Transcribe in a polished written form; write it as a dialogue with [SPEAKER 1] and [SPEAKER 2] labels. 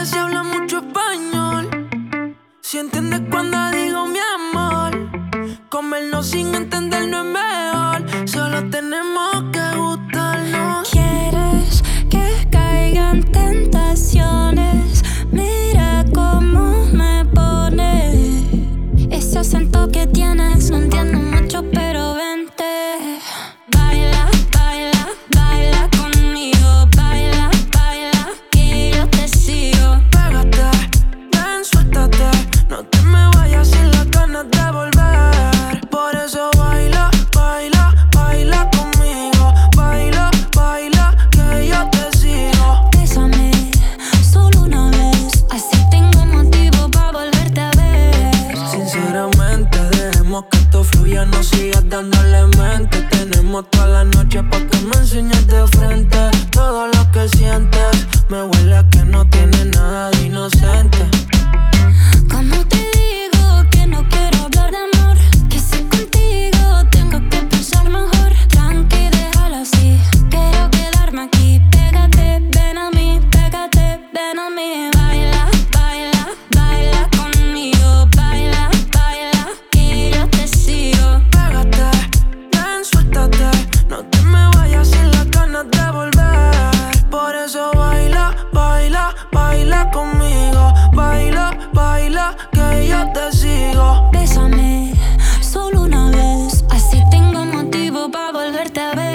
[SPEAKER 1] si habla mucho español. Si entiendes cuando digo mi amor. Comernos sin entender no es mejor. Solo tenemos que gustarnos.
[SPEAKER 2] ¿Quieres que caigan tentaciones? Mira cómo me pone ese acento que tienes. No entiendo mucho, pero vente. Baila, baila, baila conmigo. Baila, baila, que yo te sigo.
[SPEAKER 1] Pégate, ven, suéltate. No te me vayas sin las ganas de volver. Por eso baila, baila, baila conmigo. Baila, baila, que yo te sigo.
[SPEAKER 2] Bésame solo una vez, así tengo motivo para volverte a ver.
[SPEAKER 1] Sinceramente, dejemos que esto fluya, no sigas dándole mente. Tenemos toda la noche pa' que me enseñes de frente. Todo lo que sientes, me huele a que no tiene nada de inocente.
[SPEAKER 2] ¿Cómo te digo que no quiero hablar de amor? Que si contigo tengo que pensar mejor. Tranqui, déjalo así, quiero quedarme aquí. Pégate, ven a mí, pégate, ven a mí. Baila, baila, baila conmigo. Baila, baila, que yo te sigo.
[SPEAKER 1] Pégate, ven, suéltate. No te me vayas sin las ganas de volver. Por eso baila, baila, baila conmigo. Baila, baila, que yo te sigo.
[SPEAKER 2] Bésame solo una vez, así tengo motivo para volverte a ver.